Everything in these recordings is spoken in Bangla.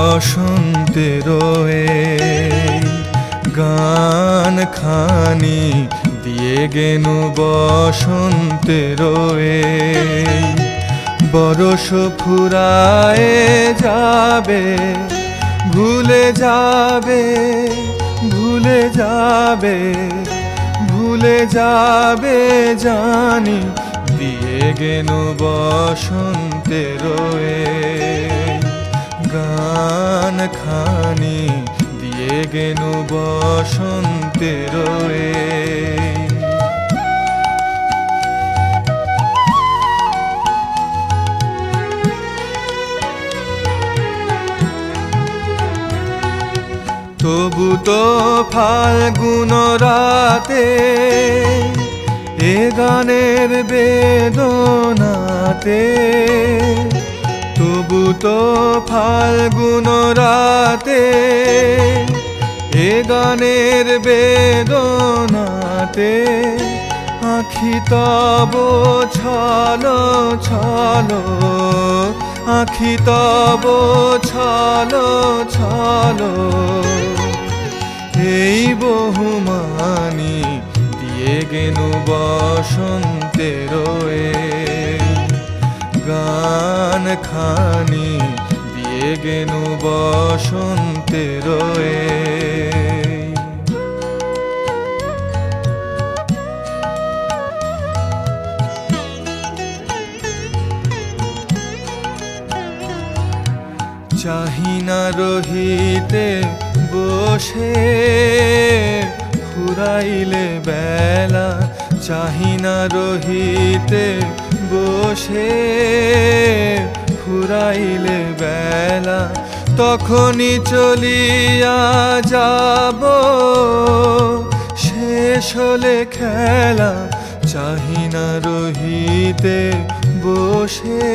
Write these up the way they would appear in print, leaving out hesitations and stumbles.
বসন্তের গান খানি দিয়ে গেনু বসন্তের বরষ ফুরায়ে যাবে, ভুলে যাবে, ভুলে যাবে, ভুলে যাবে জানি দিয়ে গেনু বসন্তের গান খানি দিয়ে গেনু বসন্তের তবু তো ফাল্গুন রাতে এ গানের বেদনাতে, তবু তো ফাল্গুন রাতে এ গানের বেদনাতে আখি তব ছলো ছলো, আখি তব ছলো ছলো এই বহুমানি দিয়ে গেনু বসন্তের গান খানি দিয়ে গেনু বসন্তের চাহিনা রহিতে বসে ফুরাইলে বেলা, চাহিনা রহিতে বসে ফুরাইলে বেলা তখনই চলিয়া যাব শেষ হলে খেলা, চাহিনা রহিতে বসে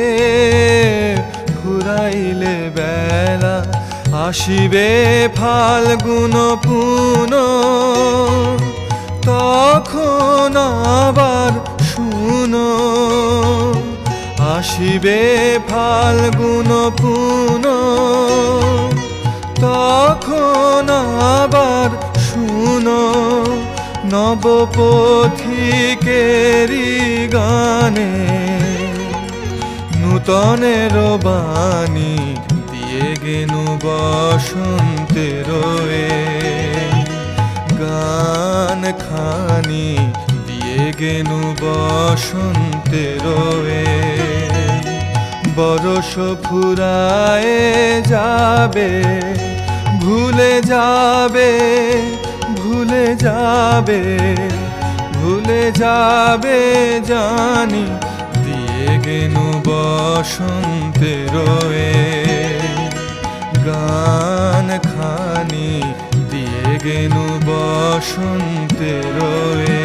ফুরাইলে বেলা আসিবে ফাল্গুন পুন তখন আবার শুনো, আসিবে ফাল্গুন পুন তখন আবার শুনো নবপথিকেরি গানে নূতনের বাণী দিয়ে গেনু বসন্তের গান খানি দিয়ে গেনু বসন্তের বরষ ফুরায়ে যাবে, ভুলে যাবে, ভুলে যাবে, ভুলে যাবে জানি দিয়ে গেনু বসন্তের গান খানি দিয়ে গেনু বসন্তের